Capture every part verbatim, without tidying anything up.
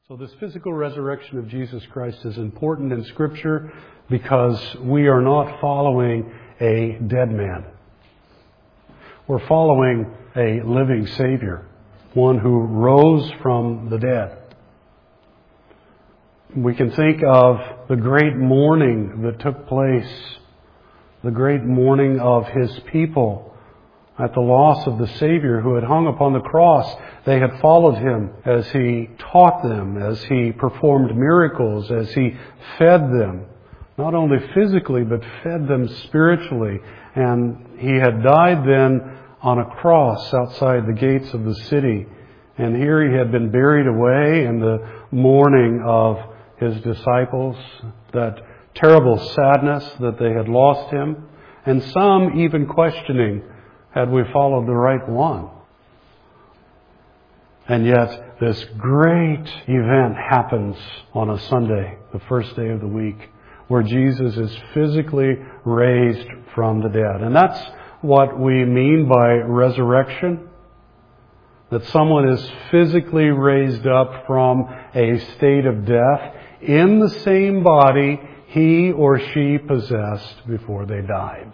So this physical resurrection of Jesus Christ is important in Scripture because we are not following a dead man. We're following a living Savior, one who rose from the dead. We can think of the great mourning that took place, the great mourning of His people at the loss of the Savior who had hung upon the cross. They had followed Him as He taught them, as He performed miracles, as He fed them, not only physically, but fed them spiritually. And He had died then on a cross outside the gates of the city. And here He had been buried away in the mourning of His disciples, that terrible sadness that they had lost Him, and some even questioning, had we followed the right one? And yet this great event happens on a Sunday, the first day of the week, where Jesus is physically raised from the dead. And that's what we mean by resurrection. That someone is physically raised up from a state of death in the same body he or she possessed before they died.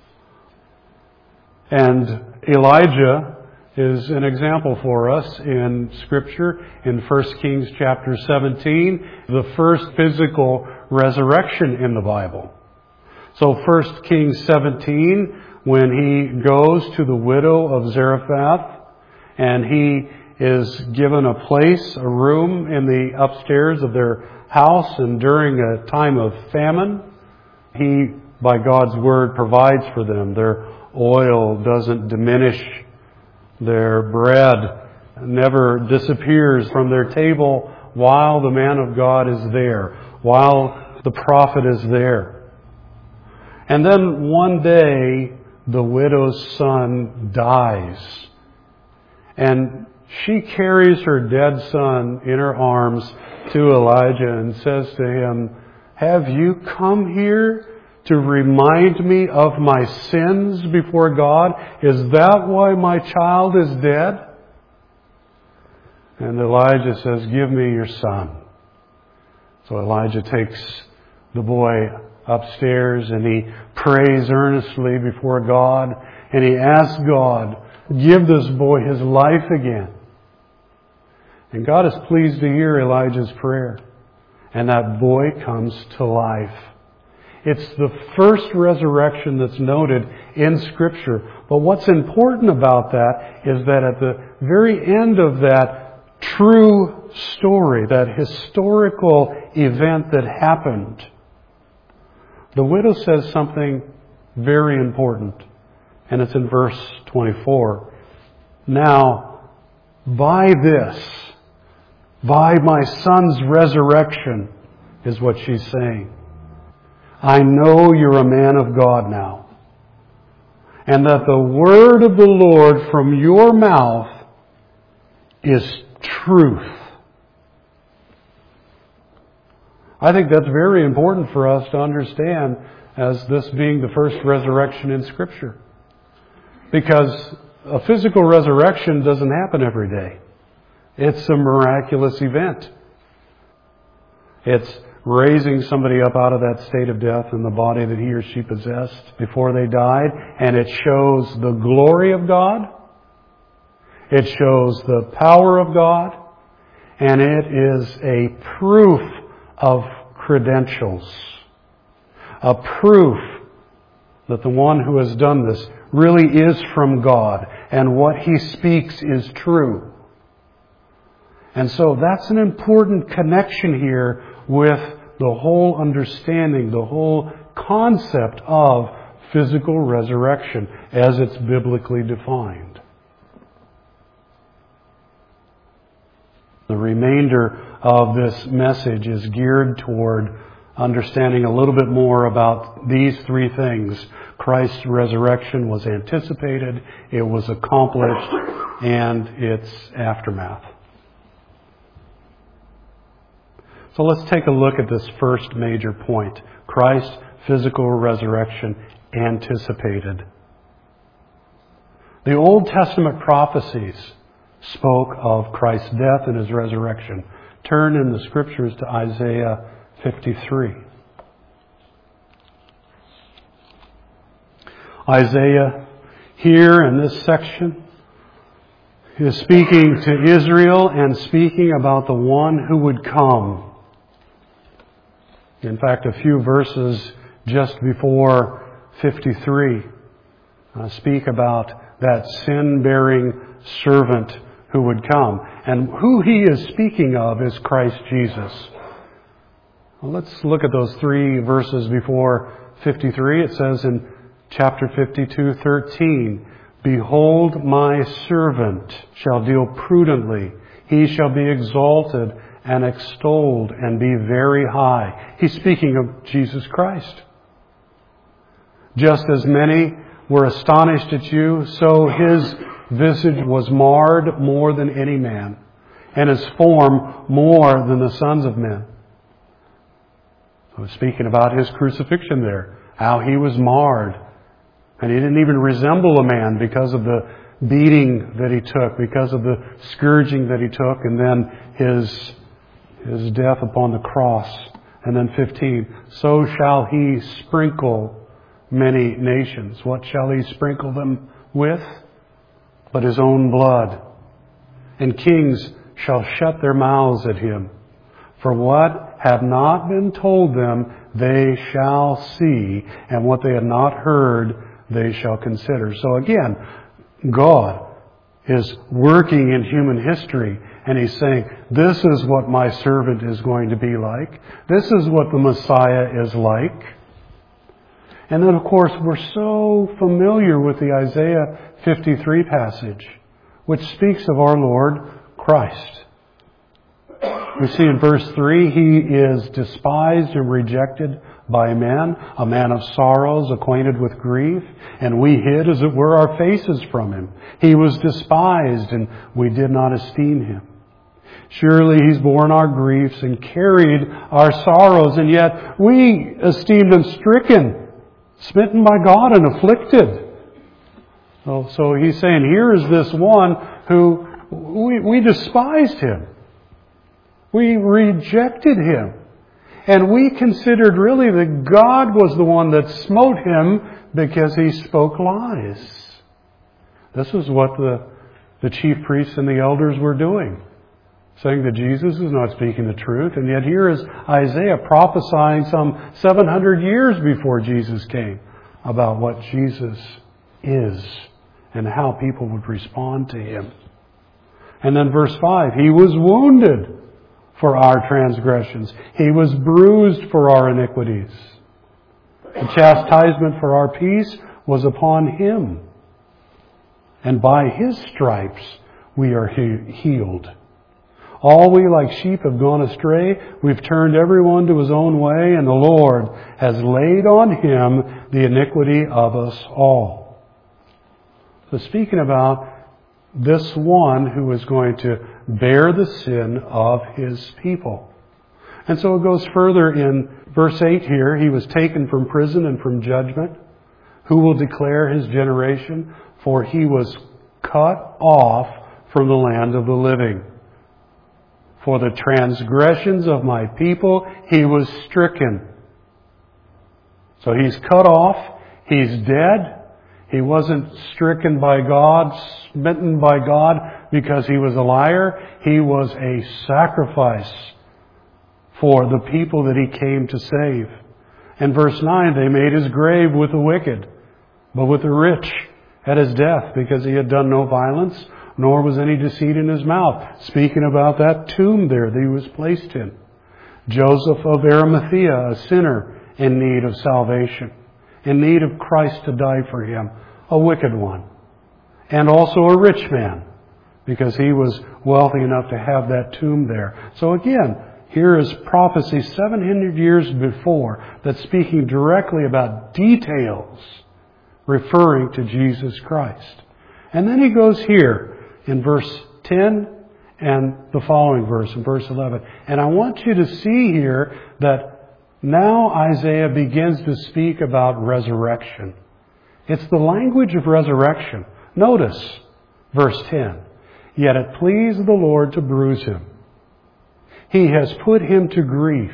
And Elijah is an example for us in Scripture in First Kings chapter seventeen, the first physical resurrection in the Bible. So First Kings seventeen, when he goes to the widow of Zarephath, and he is given a place, a room in the upstairs of their house, and during a time of famine, he, by God's word, provides for them. Their oil doesn't diminish. Their bread never disappears from their table while the man of God is there, while the prophet is there. And then one day, the widow's son dies. And she carries her dead son in her arms to Elijah and says to him, "Have you come here to remind me of my sins before God? Is that why my child is dead?" And Elijah says, "Give me your son." So Elijah takes the boy upstairs and he prays earnestly before God, and he asks God, "Give this boy his life again." And God is pleased to hear Elijah's prayer. And that boy comes to life. It's the first resurrection that's noted in Scripture. But what's important about that is that at the very end of that true story, that historical event that happened, the widow says something very important. And it's in verse twenty-four. "Now, by this, by my son's resurrection," is what she's saying, "I know you're a man of God now, and that the word of the Lord from your mouth is truth." I think that's very important for us to understand as this being the first resurrection in Scripture. Because a physical resurrection doesn't happen every day. It's a miraculous event. It's raising somebody up out of that state of death in the body that he or she possessed before they died. And it shows the glory of God. It shows the power of God. And it is a proof of credentials. A proof that the one who has done this really is from God, and what He speaks is true. And so that's an important connection here with the whole understanding, the whole concept of physical resurrection as it's biblically defined. The remainder of this message is geared toward understanding a little bit more about these three things. Christ's resurrection was anticipated, it was accomplished, and its aftermath. So let's take a look at this first major point. Christ's physical resurrection anticipated. The Old Testament prophecies spoke of Christ's death and His resurrection Turn in the Scriptures to Isaiah fifty-three. Isaiah, here in this section, is speaking to Israel and speaking about the one who would come. In fact, a few verses just before fifty-three uh, speak about that sin-bearing servant who would come. And who he is speaking of is Christ Jesus. Well, let's look at those three verses before fifty-three. It says in chapter fifty-two, thirteen, "Behold, my servant shall deal prudently. He shall be exalted and extolled and be very high." He's speaking of Jesus Christ. "Just as many were astonished at you, so his visage was marred more than any man, and his form more than the sons of men." So speaking about his crucifixion there, how he was marred. And he didn't even resemble a man because of the beating that he took, because of the scourging that he took, and then his, his death upon the cross. And then fifteen, "So shall he sprinkle many nations." What shall he sprinkle them with? But his own blood. "And kings shall shut their mouths at him. For what have not been told them, they shall see, and what they have not heard, they shall consider." So again, God is working in human history, and He's saying, this is what my servant is going to be like. This is what the Messiah is like. And then, of course, we're so familiar with the Isaiah fifty-three passage, which speaks of our Lord Christ. We see in verse three, He is despised and rejected by men, a man of sorrows, acquainted with grief, and we hid, as it were, our faces from Him. He was despised, and we did not esteem Him. Surely He's borne our griefs and carried our sorrows, and yet we esteemed Him stricken, smitten by God, and afflicted. So, so He's saying, here is this one who we, we despised Him. We rejected Him. And we considered really that God was the one that smote Him because He spoke lies. This is what the, the chief priests and the elders were doing, saying that Jesus is not speaking the truth. And yet here is Isaiah prophesying some seven hundred years before Jesus came about what Jesus is and how people would respond to Him. And then verse five, He was wounded for our transgressions. He was bruised for our iniquities. The chastisement for our peace was upon Him. And by His stripes we are he- healed. All we like sheep have gone astray. We've turned everyone to his own way, and the Lord has laid on Him the iniquity of us all. So speaking about this one who is going to bear the sin of His people. And so it goes further in verse eight here. He was taken from prison and from judgment. Who will declare His generation? For He was cut off from the land of the living. For the transgressions of my people He was stricken. So He's cut off. He's dead. He wasn't stricken by God, smitten by God because He was a liar. He was a sacrifice for the people that He came to save. And verse nine, they made His grave with the wicked, but with the rich at His death, because He had done no violence, nor was any deceit in His mouth. Speaking about that tomb there that He was placed in. Joseph of Arimathea, a sinner in need of salvation, in need of Christ to die for him, a wicked one. And also a rich man, because he was wealthy enough to have that tomb there. So again, here is prophecy seven hundred years before that's speaking directly about details referring to Jesus Christ. And then he goes here in verse ten and the following verse, in verse eleven. And I want you to see here that now Isaiah begins to speak about resurrection. It's the language of resurrection. Notice verse ten. Yet it pleased the Lord to bruise Him. He has put him to grief.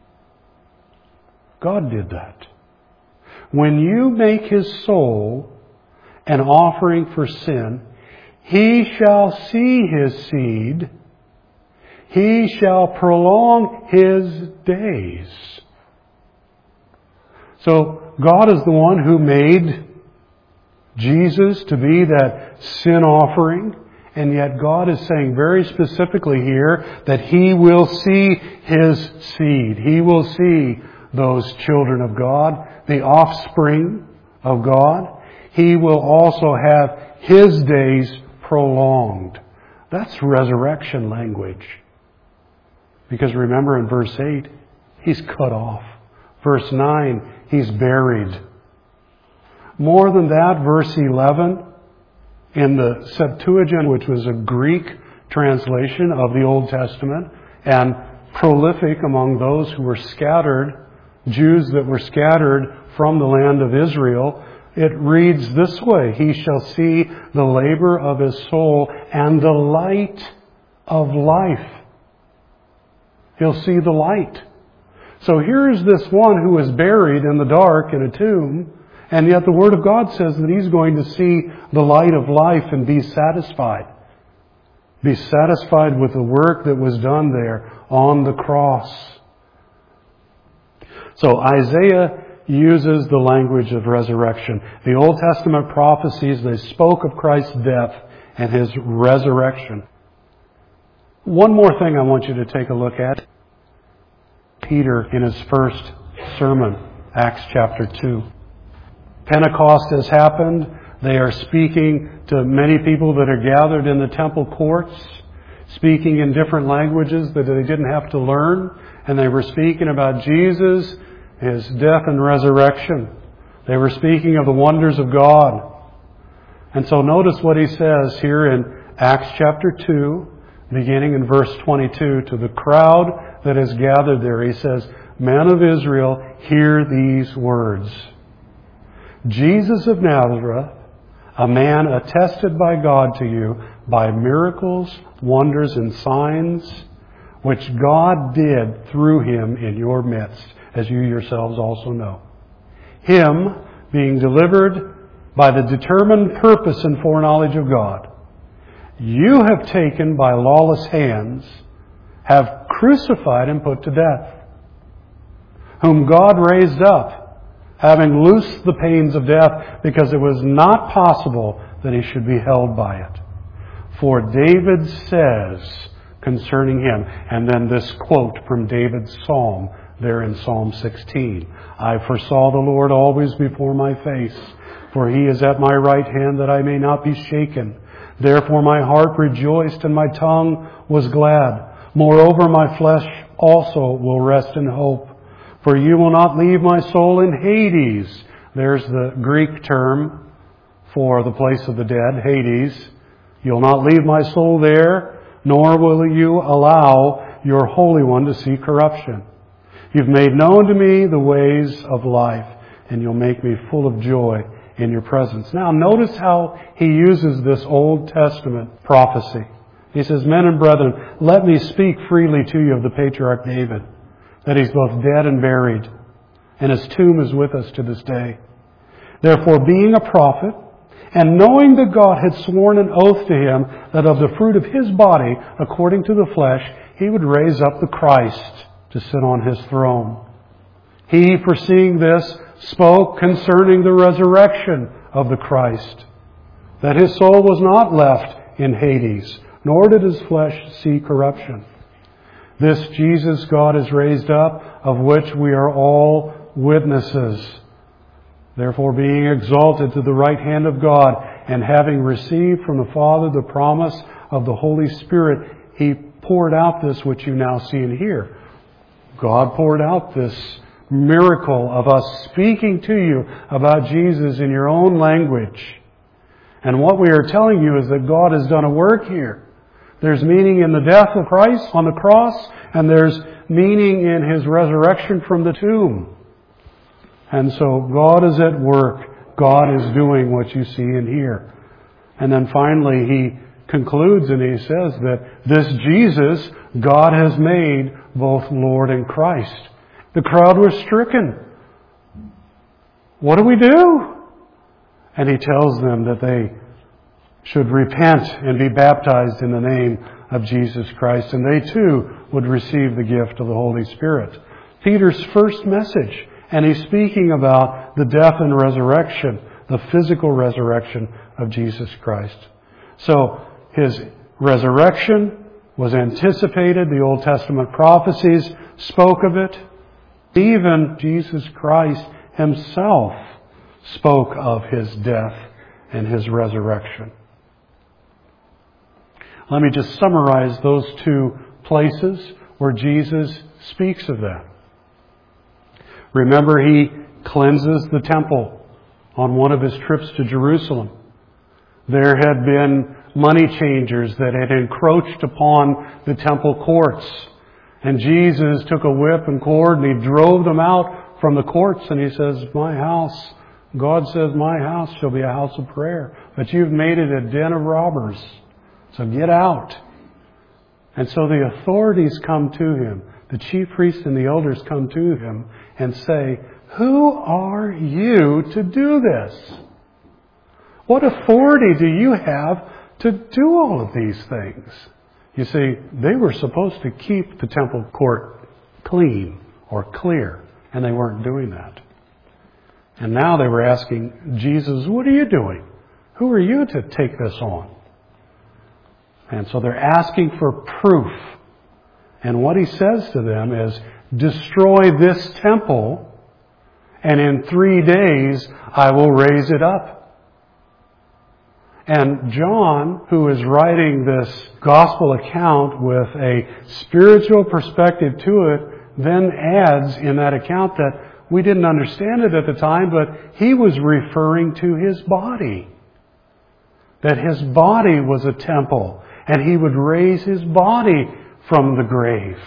God did that. When you make his soul an offering for sin, he shall see his seed. He shall prolong his days. So God is the one who made Jesus to be that sin offering. And yet God is saying very specifically here that He will see His seed. He will see those children of God, the offspring of God. He will also have His days prolonged. That's resurrection language. Because remember in verse eight, He's cut off. Verse nine, He's buried. More than that, verse eleven, in the Septuagint, which was a Greek translation of the Old Testament, and prolific among those who were scattered, Jews that were scattered from the land of Israel, it reads this way: He shall see the labor of his soul and the light of life. He'll see the light. So here's this one who is buried in the dark in a tomb, and yet the Word of God says that he's going to see the light of life and be satisfied. Be satisfied with the work that was done there on the cross. So Isaiah uses the language of resurrection. The Old Testament prophecies, they spoke of Christ's death and His resurrection. One more thing I want you to take a look at. Peter in his first sermon, Acts chapter two. Pentecost has happened. They are speaking to many people that are gathered in the temple courts, speaking in different languages that they didn't have to learn. And they were speaking about Jesus, His death and resurrection. They were speaking of the wonders of God. And so notice what he says here in Acts chapter two, beginning in verse twenty-two, to the crowd that is gathered there. He says, "Men of Israel, hear these words. Jesus of Nazareth, a man attested by God to you by miracles, wonders, and signs, which God did through Him in your midst, as you yourselves also know. Him being delivered by the determined purpose and foreknowledge of God, you have taken by lawless hands, have crucified and put to death, whom God raised up, having loosed the pains of death, because it was not possible that He should be held by it. For David says concerning Him," and then this quote from David's psalm there in Psalm sixteen, "I foresaw the Lord always before my face, for He is at my right hand that I may not be shaken. Therefore my heart rejoiced and my tongue was glad. Moreover my flesh also will rest in hope. For you will not leave my soul in Hades." There's the Greek term for the place of the dead, Hades. "You'll not leave my soul there, nor will you allow your Holy One to see corruption. You've made known to me the ways of life, and you'll make me full of joy in your presence." Now notice how he uses this Old Testament prophecy. He says, "Men and brethren, let me speak freely to you of the patriarch David, that he's both dead and buried, and his tomb is with us to this day. Therefore, being a prophet, and knowing that God had sworn an oath to him that of the fruit of his body, according to the flesh, He would raise up the Christ to sit on His throne. He, foreseeing this, spoke concerning the resurrection of the Christ, that His soul was not left in Hades, nor did His flesh see corruption. This Jesus God has raised up, of which we are all witnesses. Therefore, being exalted to the right hand of God, and having received from the Father the promise of the Holy Spirit, He poured out this which you now see and hear." God poured out this miracle of us speaking to you about Jesus in your own language. And what we are telling you is that God has done a work here. There's meaning in the death of Christ on the cross, and there's meaning in His resurrection from the tomb. And so God is at work. God is doing what you see and hear. And then finally He concludes and he says that this Jesus God has made both Lord and Christ. The crowd was stricken. What do we do? And he tells them that they should repent and be baptized in the name of Jesus Christ, and they too would receive the gift of the Holy Spirit. Peter's first message, and he's speaking about the death and resurrection, the physical resurrection of Jesus Christ. So his resurrection was anticipated. The Old Testament prophecies spoke of it. Even Jesus Christ himself spoke of his death and his resurrection. Let me just summarize those two places where Jesus speaks of that. Remember, he cleanses the temple on one of his trips to Jerusalem. There had been money changers that had encroached upon the temple courts. And Jesus took a whip and cord and he drove them out from the courts, and he says, my house, God says, my house shall be a house of prayer, but you've made it a den of robbers. So get out. And so the authorities come to him. The chief priests and the elders come to him and say, who are you to do this? What authority do you have to do all of these things? You see, they were supposed to keep the temple court clean or clear, and they weren't doing that. And now they were asking Jesus, what are you doing? Who are you to take this on? And so they're asking for proof. And what he says to them is, destroy this temple, and in three days I will raise it up. And John, who is writing this gospel account with a spiritual perspective to it, then adds in that account that we didn't understand it at the time, but he was referring to his body. That his body was a temple, and he would raise his body from the grave.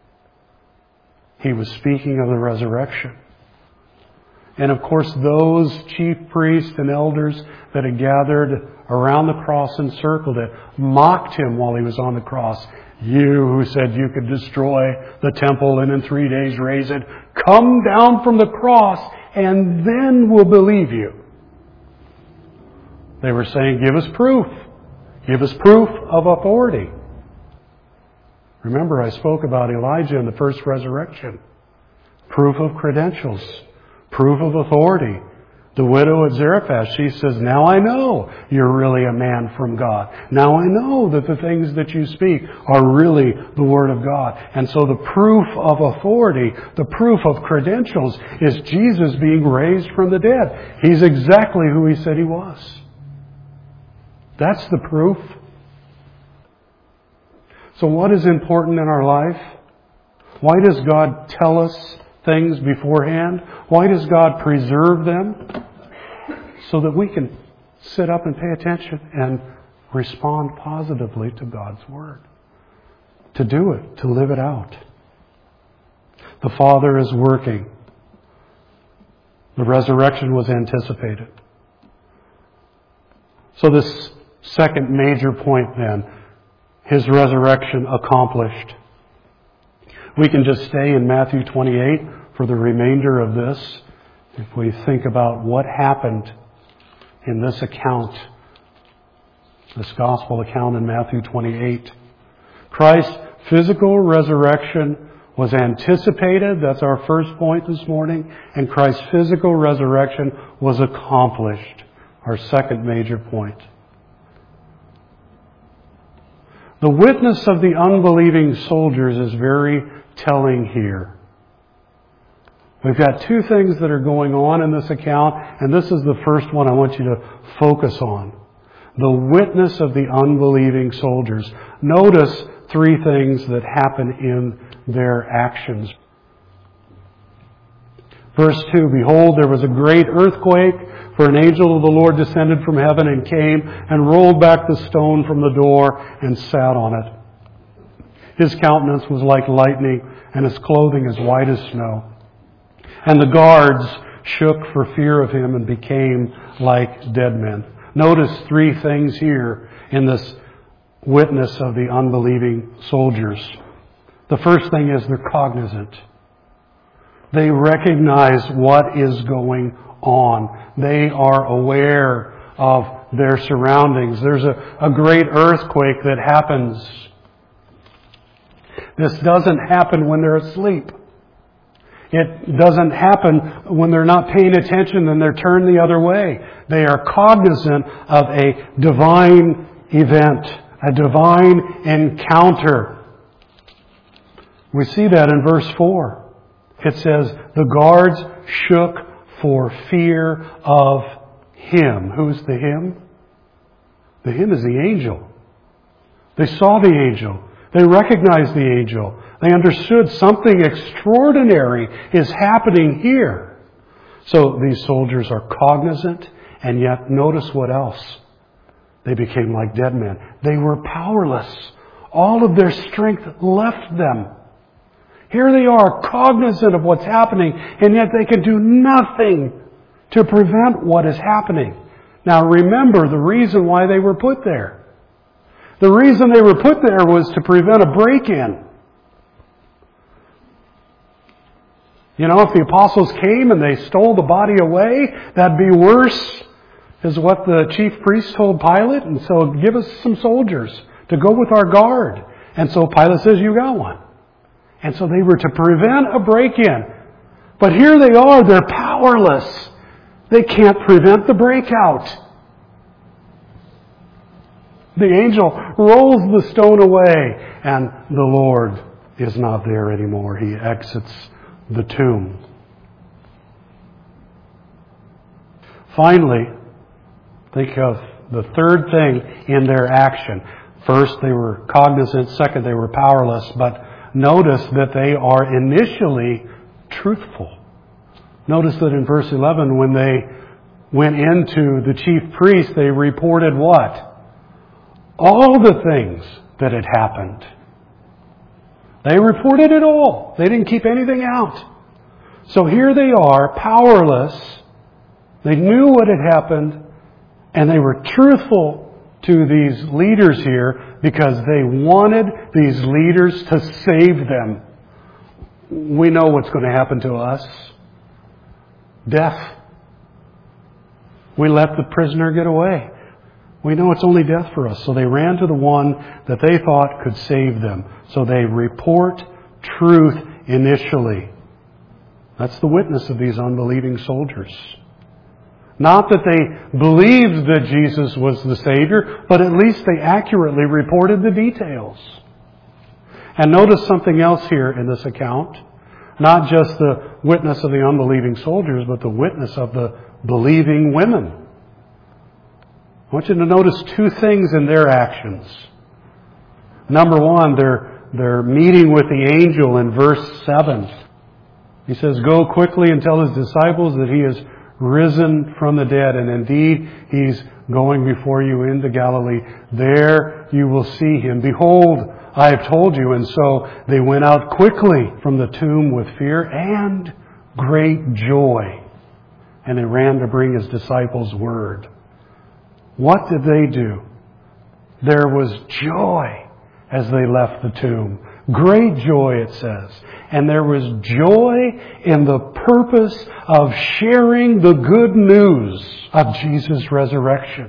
He was speaking of the resurrection. And of course, those chief priests and elders that had gathered around the cross and circled it mocked him while he was on the cross. You who said you could destroy the temple and in three days raise it, come down from the cross and then we'll believe you. They were saying, give us proof. Give us proof of authority. Remember, I spoke about Elijah in the first resurrection. Proof of credentials. Proof of authority. The widow at Zarephath, she says, now I know you're really a man from God. Now I know that the things that you speak are really the Word of God. And so the proof of authority, the proof of credentials, is Jesus being raised from the dead. He's exactly who he said he was. That's the proof. So what is important in our life? Why does God tell us things beforehand? Why does God preserve them? So that we can sit up and pay attention and respond positively to God's Word. To do it, to live it out. The Father is working. The resurrection was anticipated. So this second major point then, his resurrection accomplished. We can just stay in Matthew twenty-eight for the remainder of this. If we think about what happened in this account, this gospel account in Matthew twenty-eight. Christ's physical resurrection was anticipated. That's our first point this morning. And Christ's physical resurrection was accomplished. Our second major point. The witness of the unbelieving soldiers is very telling here. We've got two things that are going on in this account, and this is the first one I want you to focus on. The witness of the unbelieving soldiers. Notice three things that happen in their actions. Verse two, behold, there was a great earthquake, for an angel of the Lord descended from heaven and came and rolled back the stone from the door and sat on it. His countenance was like lightning, and his clothing as white as snow. And the guards shook for fear of him and became like dead men. Notice three things here in this witness of the unbelieving soldiers. The first thing is they're cognizant. They recognize what is going on. They are aware of their surroundings. There's a, a great earthquake that happens. This doesn't happen when they're asleep. It doesn't happen when they're not paying attention and they're turned the other way. They are cognizant of a divine event, a divine encounter. We see that in verse four. It says, the guards shook for fear of him. Who's the him? The him is the angel. They saw the angel. They recognized the angel. They understood something extraordinary is happening here. So these soldiers are cognizant, and yet notice what else. They became like dead men. They were powerless. All of their strength left them. Here they are, cognizant of what's happening, and yet they can do nothing to prevent what is happening. Now remember the reason why they were put there. The reason they were put there was to prevent a break-in. You know, if the apostles came and they stole the body away, that'd be worse, is what the chief priest told Pilate. And so give us some soldiers to go with our guard. And so Pilate says, you got one. And so they were to prevent a break-in. But here they are, they're powerless. They can't prevent the breakout. The angel rolls the stone away, and the Lord is not there anymore. He exits the tomb. Finally, think of the third thing in their action. First, they were cognizant. Second, they were powerless. But notice that they are initially truthful. Notice that in verse eleven, when they went into the chief priest, they reported what? All the things that had happened. They reported it all. They didn't keep anything out. So here they are, powerless. They knew what had happened, and they were truthful to these leaders here because they wanted these leaders to save them. We know what's going to happen to us. Death. We let the prisoner get away. We know it's only death for us. So they ran to the one that they thought could save them. So they report truth initially. That's the witness of these unbelieving soldiers. Not that they believed that Jesus was the Savior, but at least they accurately reported the details. And notice something else here in this account. Not just the witness of the unbelieving soldiers, but the witness of the believing women. I want you to notice two things in their actions. Number one, they're, they're meeting with the angel in verse seven. He says, go quickly and tell his disciples that he is risen from the dead. And indeed, he's going before you into Galilee. There you will see him. Behold, I have told you. And so they went out quickly from the tomb with fear and great joy. And they ran to bring his disciples word. What did they do? There was joy as they left the tomb. Great joy, it says. And there was joy in the purpose of sharing the good news of Jesus' resurrection.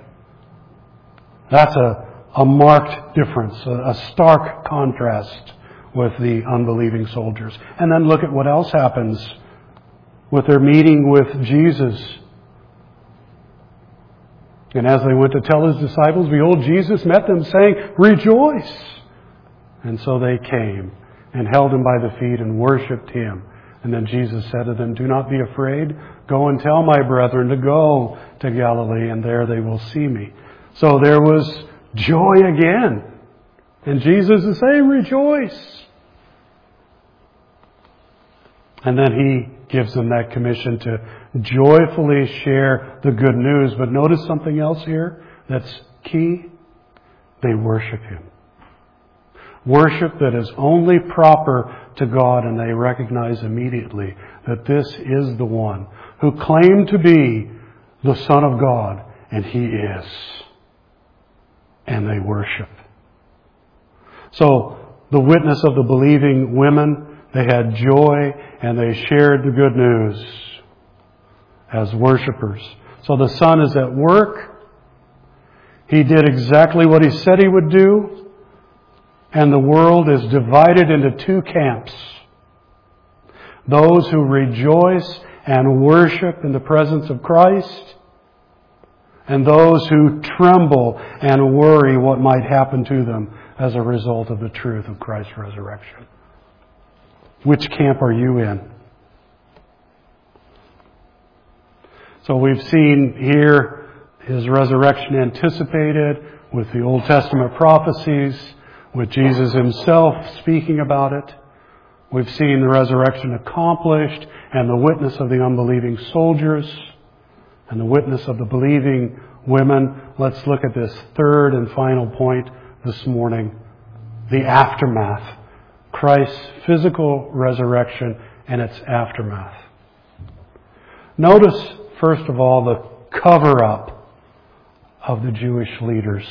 That's a, a marked difference, a, a stark contrast with the unbelieving soldiers. And then look at what else happens with their meeting with Jesus. And as they went to tell his disciples, behold, Jesus met them, saying, rejoice! And so they came and held him by the feet and worshipped him. And then Jesus said to them, do not be afraid. Go and tell my brethren to go to Galilee, and there they will see me. So there was joy again. And Jesus is saying, rejoice! And then he gives them that commission to joyfully share the good news. But notice something else here that's key. They worship him. Worship that is only proper to God, and they recognize immediately that this is the one who claimed to be the Son of God, and he is. And they worship. So the witness of the believing women, they had joy and they shared the good news as worshipers. So the Son is at work. He did exactly what He said He would do. And the world is divided into two camps. Those who rejoice and worship in the presence of Christ, and those who tremble and worry what might happen to them as a result of the truth of Christ's resurrection. Which camp are you in? So we've seen here His resurrection anticipated with the Old Testament prophecies, with Jesus Himself speaking about it. We've seen the resurrection accomplished and the witness of the unbelieving soldiers and the witness of the believing women. Let's look at this third and final point this morning. The aftermath. Christ's physical resurrection and its aftermath. Notice, first of all, the cover-up of the Jewish leaders.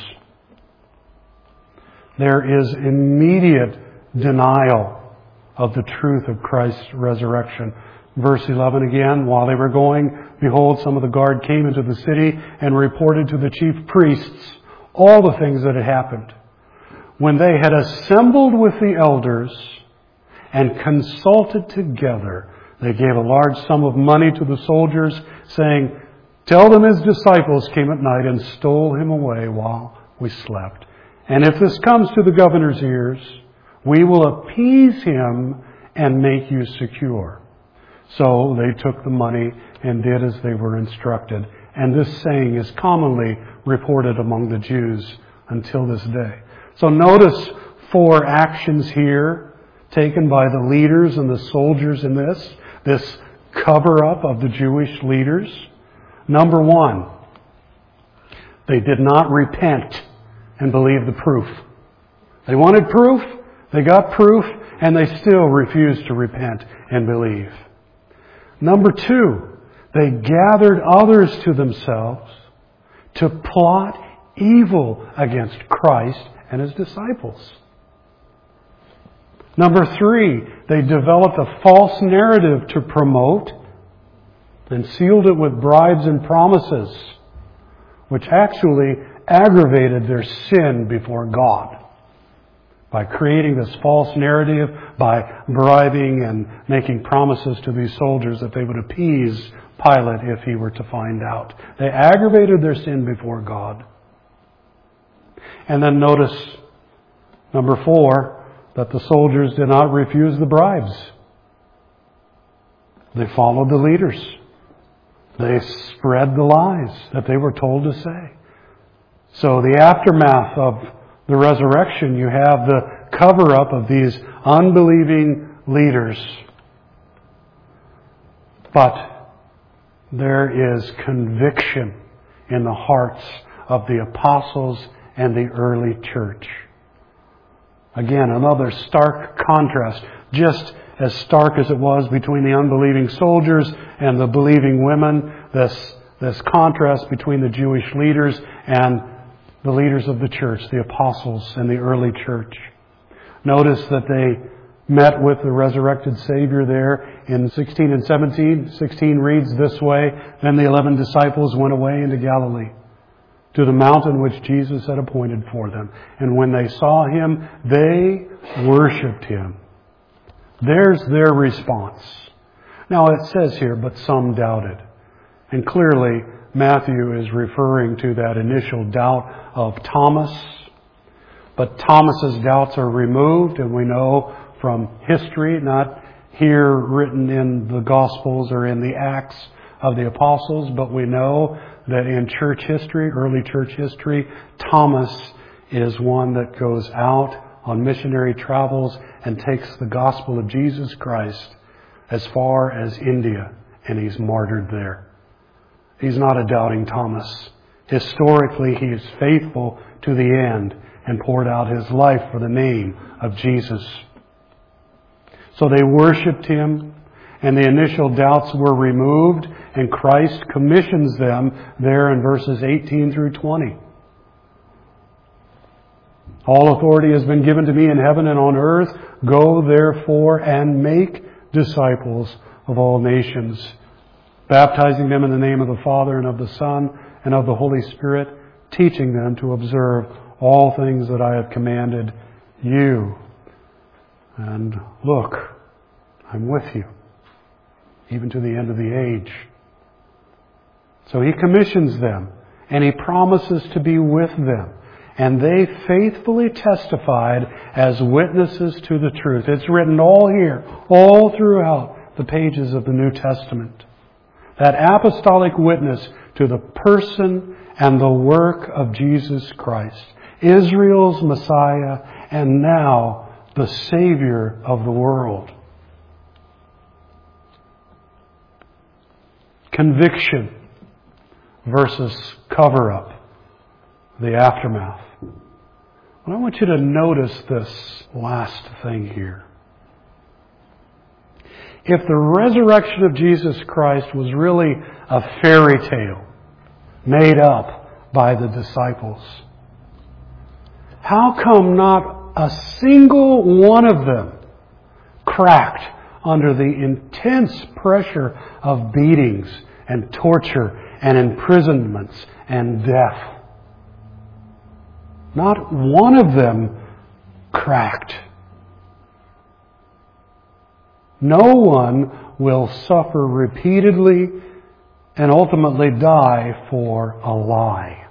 There is immediate denial of the truth of Christ's resurrection. Verse eleven again, while they were going, behold, some of the guard came into the city and reported to the chief priests all the things that had happened. When they had assembled with the elders and consulted together, they gave a large sum of money to the soldiers, saying, tell them His disciples came at night and stole Him away while we slept. And if this comes to the governor's ears, we will appease him and make you secure. So they took the money and did as they were instructed. And this saying is commonly reported among the Jews until this day. So notice four actions here taken by the leaders and the soldiers in this, this cover-up of the Jewish leaders. Number one, they did not repent and believe the proof. They wanted proof, they got proof, and they still refused to repent and believe. Number two, they gathered others to themselves to plot evil against Christ and His disciples. Number three, they developed a false narrative to promote and sealed it with bribes and promises, which actually aggravated their sin before God. By creating this false narrative, by bribing and making promises to these soldiers that they would appease Pilate if he were to find out. They aggravated their sin before God. And then notice, number four, that the soldiers did not refuse the bribes. They followed the leaders. They spread the lies that they were told to say. So the aftermath of the resurrection, you have the cover-up of these unbelieving leaders. But there is conviction in the hearts of the apostles and the early church. Again, another stark contrast, just as stark as it was between the unbelieving soldiers and the believing women, this, this contrast between the Jewish leaders and the leaders of the church, the apostles and the early church. Notice that they met with the resurrected Savior there in sixteen and seventeen. sixteen reads this way, then the eleven disciples went away into Galilee, to the mountain which Jesus had appointed for them. And when they saw Him, they worshipped Him. There's their response. Now it says here, but some doubted. And clearly, Matthew is referring to that initial doubt of Thomas. But Thomas's doubts are removed, and we know from history, not here written in the Gospels or in the Acts of the Apostles, but we know that in church history, early church history, Thomas is one that goes out on missionary travels and takes the gospel of Jesus Christ as far as India, and he's martyred there. He's not a doubting Thomas. Historically, he is faithful to the end and poured out his life for the name of Jesus. So they worshipped Him, and the initial doubts were removed, and Christ commissions them there in verses eighteen through twenty. All authority has been given to me in heaven and on earth. Go therefore and make disciples of all nations, baptizing them in the name of the Father and of the Son and of the Holy Spirit, teaching them to observe all things that I have commanded you. And look, I'm with you, even to the end of the age. So He commissions them, and He promises to be with them. And they faithfully testified as witnesses to the truth. It's written all here, all throughout the pages of the New Testament. That apostolic witness to the person and the work of Jesus Christ, Israel's Messiah, and now the Savior of the world. Conviction versus cover-up, the aftermath. Well, I want you to notice this last thing here. If the resurrection of Jesus Christ was really a fairy tale made up by the disciples, how come not a single one of them cracked under the intense pressure of beatings and torture and imprisonments and death? Not one of them cracked. No one will suffer repeatedly and ultimately die for a lie.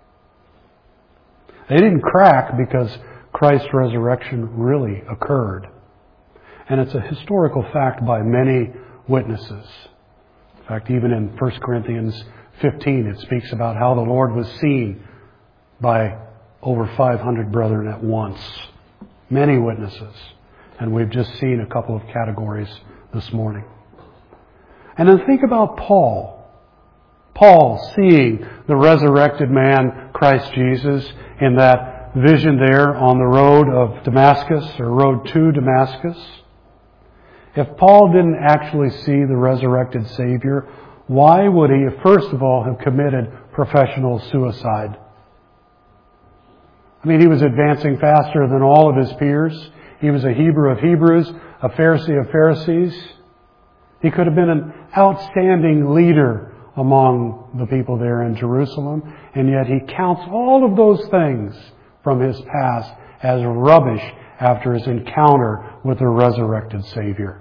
They didn't crack because Christ's resurrection really occurred. And it's a historical fact by many witnesses. In fact, even in First Corinthians fifteen, it speaks about how the Lord was seen by over five hundred brethren at once. Many witnesses. And we've just seen a couple of categories this morning. And then think about Paul. Paul seeing the resurrected man, Christ Jesus, in that vision there on the road of Damascus, or road to Damascus. If Paul didn't actually see the resurrected Savior, why would he, first of all, have committed professional suicide? I mean, he was advancing faster than all of his peers. He was a Hebrew of Hebrews, a Pharisee of Pharisees. He could have been an outstanding leader among the people there in Jerusalem, and yet he counts all of those things from his past as rubbish after his encounter with the resurrected Savior.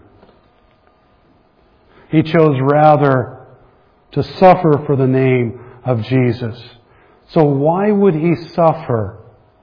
He chose rather to suffer for the name of Jesus. So why would he suffer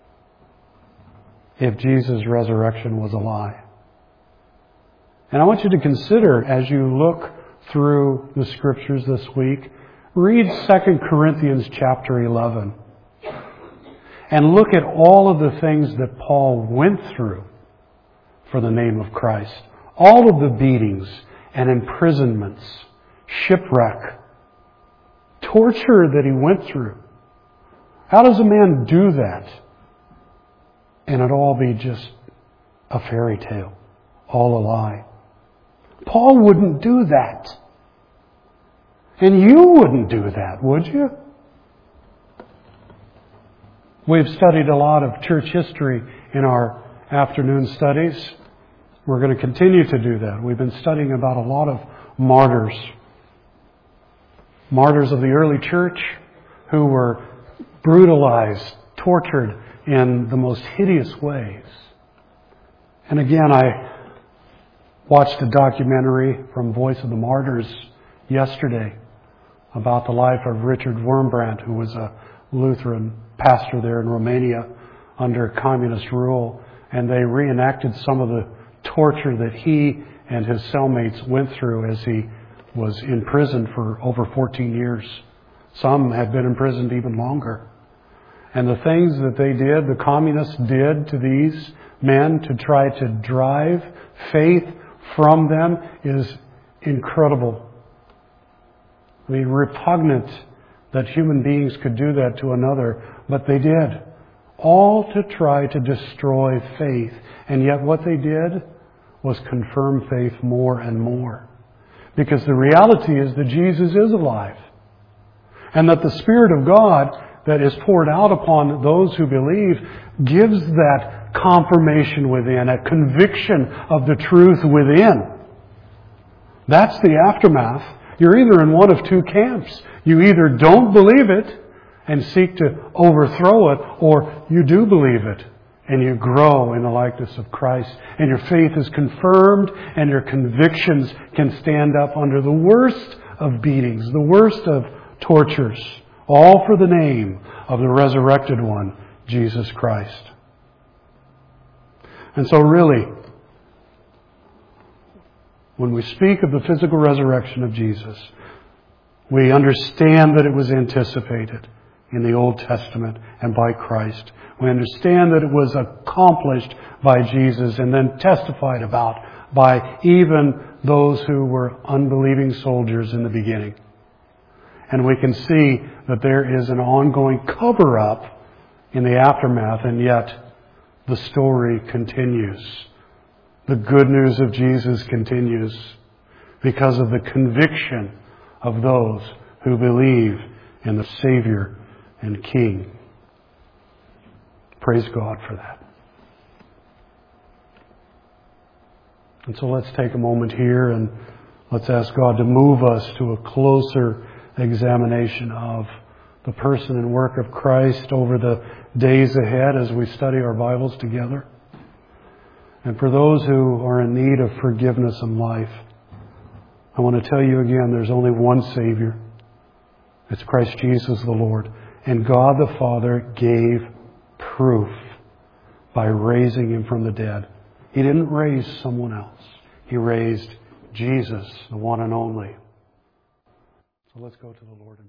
if Jesus' resurrection was a lie? And I want you to consider, as you look through the Scriptures this week, read Second Corinthians chapter eleven. And look at all of the things that Paul went through for the name of Christ. All of the beatings and imprisonments, shipwreck, torture that he went through. How does a man do that and it all be just a fairy tale, all a lie? Paul wouldn't do that. And you wouldn't do that, would you? We've studied a lot of church history in our afternoon studies. We're going to continue to do that. We've been studying about a lot of martyrs. Martyrs of the early church who were brutalized, tortured in the most hideous ways. And again, I watched a documentary from Voice of the Martyrs yesterday about the life of Richard Wurmbrand, who was a Lutheran pastor there in Romania under communist rule. And they reenacted some of the torture that he and his cellmates went through as he was imprisoned for over fourteen years. Some had been imprisoned even longer. And the things that they did, the communists did to these men to try to drive faith from them is incredible. I mean, repugnant that human beings could do that to another, but they did. All to try to destroy faith. And yet what they did was confirm faith more and more. Because the reality is that Jesus is alive. And that the Spirit of God that is poured out upon those who believe gives that confirmation within, a conviction of the truth within. That's the aftermath. You're either in one of two camps. You either don't believe it and seek to overthrow it, or you do believe it and you grow in the likeness of Christ, and your faith is confirmed and your convictions can stand up under the worst of beatings, the worst of tortures, all for the name of the resurrected one, Jesus Christ. And so really, when we speak of the physical resurrection of Jesus, we understand that it was anticipated in the Old Testament and by Christ. We understand that it was accomplished by Jesus and then testified about by even those who were unbelieving soldiers in the beginning. And we can see that there is an ongoing cover-up in the aftermath, and yet the story continues. The good news of Jesus continues because of the conviction of those who believe in the Savior and King. Praise God for that. And so let's take a moment here and let's ask God to move us to a closer examination of the person and work of Christ over the days ahead as we study our Bibles together. And for those who are in need of forgiveness in life, I want to tell you again, there's only one Savior. It's Christ Jesus the Lord. And God the Father gave proof by raising Him from the dead. He didn't raise someone else. He raised Jesus, the one and only. So let's go to the Lord in prayer.